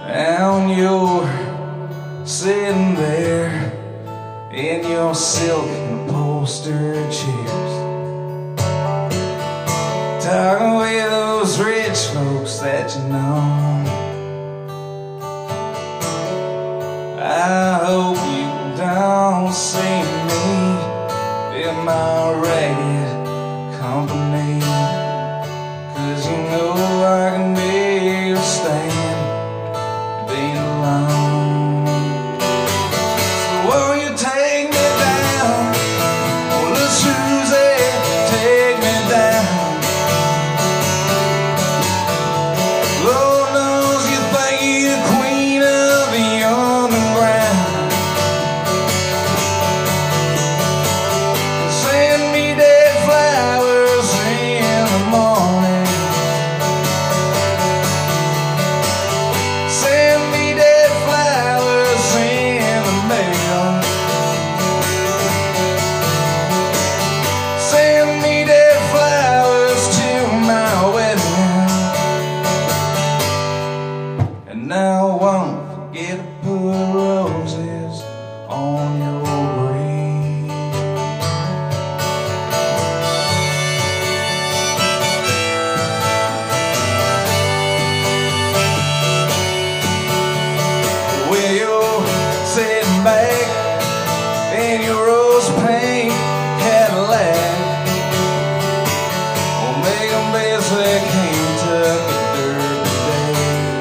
And you're sitting there in your silk and upholstered chairs, talking with those rich folks that you know. I hope you don't see me in my ragged company, 'cause you know I can be a stand being alone. So won't you take me down? Oh, little Susie, take me down. Lord knows you think you're the queen of the underground. Send me dead flowers in the morning. Send me dead flowers in the mail. Send me dead flowers to my wedding. And now won't forget to put roses on your grave. When you're sitting back in your rose paint Cadillac, or making basic Kentucky Derby Day,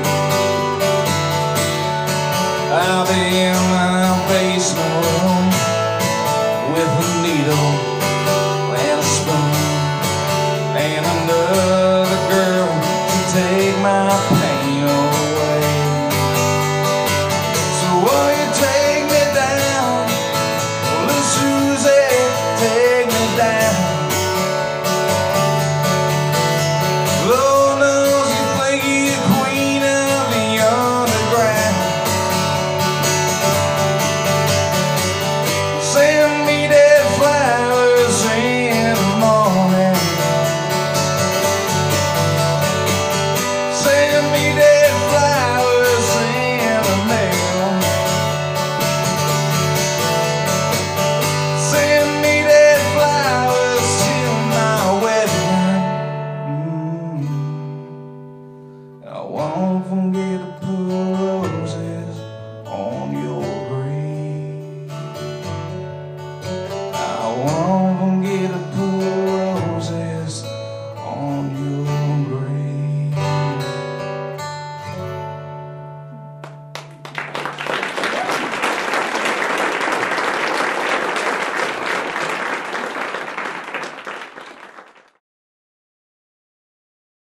I'll be in my basement room with a needle and a spoon and another girl to take my pain away. So will you take me down? Oh, little Susie, take me down. Lord knows you think you're the queen of the underground. Send me dead flowers in the morning. Send me dead flowers in the mail. Send me dead flowers to my wedding. I won't